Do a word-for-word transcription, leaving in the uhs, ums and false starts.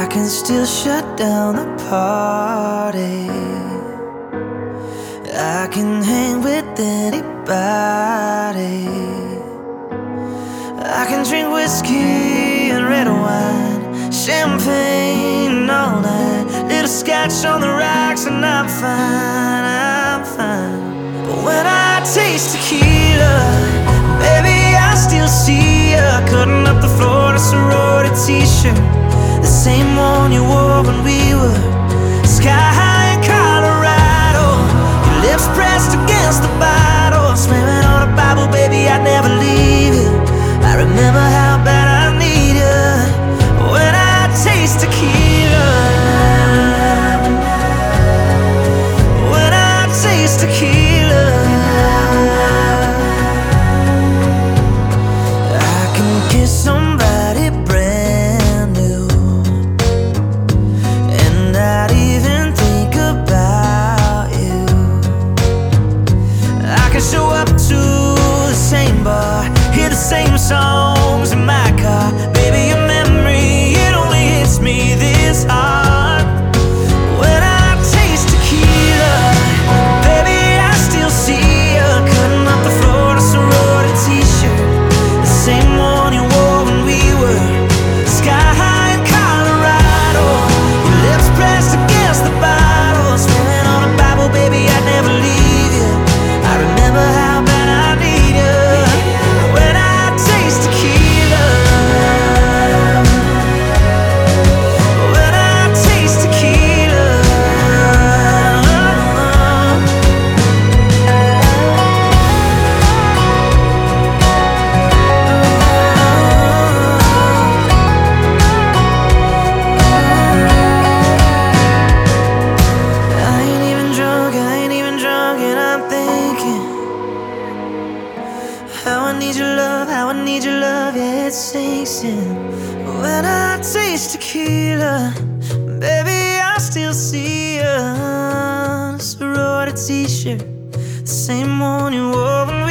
I can still shut down the party. I can hang with anybody. I can drink whiskey and red wine, champagne all night, little scotch on the rocks, and I'm fine, I'm fine. But when I taste tequila, baby, I still see ya cutting up the floor in a sorority t-shirt, the same one you wore when we were sky high in Colorado. Your lips pressed against the bottle, slamming on a Bible, baby, I'd never leave you. I remember how bad I need you when I taste tequila. When I taste tequila, I can kiss somebody brand new and not even think about you. I can show up to the same bar, hear the same songs in my car. Baby, your memory, it only hits me this hard. When I taste tequila, baby, I still see ya cutting up the floor in a sorority t-shirt, the same one you wore when we were sky high in Colorado. Your lips pressed against the bottle, swimming on a Bible, baby, I'd never leave you. I remember how bad I need you when I taste tequila. When I taste tequila. I ain't even drunk, I ain't even drunk, and I'm thinking how I need your love, how I need your love, yeah, it sinks in. When I taste tequila, baby, I still see ya, sorority t-shirt, the same one you wore when